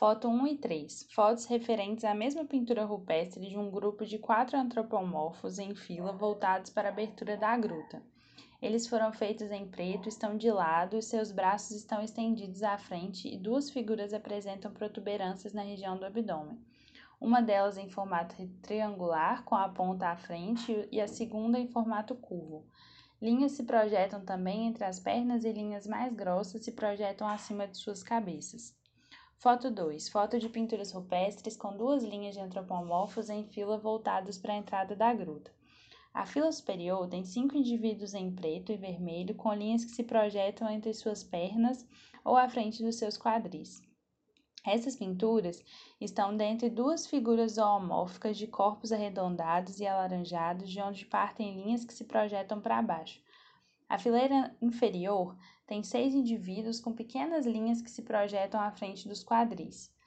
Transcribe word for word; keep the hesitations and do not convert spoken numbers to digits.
Foto um e três. Fotos referentes à mesma pintura rupestre de um grupo de quatro antropomorfos em fila voltados para a abertura da gruta. Eles foram feitos em preto, estão de lado e seus braços estão estendidos à frente e duas figuras apresentam protuberâncias na região do abdômen. Uma delas em formato triangular, com a ponta à frente, e a segunda em formato curvo. Linhas se projetam também entre as pernas e linhas mais grossas se projetam acima de suas cabeças. Foto dois. Foto de pinturas rupestres com duas linhas de antropomorfos em fila voltados para a entrada da gruta. A fila superior tem cinco indivíduos em preto e vermelho com linhas que se projetam entre suas pernas ou à frente dos seus quadris. Essas pinturas estão dentre duas figuras zoomórficas de corpos arredondados e alaranjados, de onde partem linhas que se projetam para baixo. A fileira inferior tem seis indivíduos com pequenas linhas que se projetam à frente dos quadris.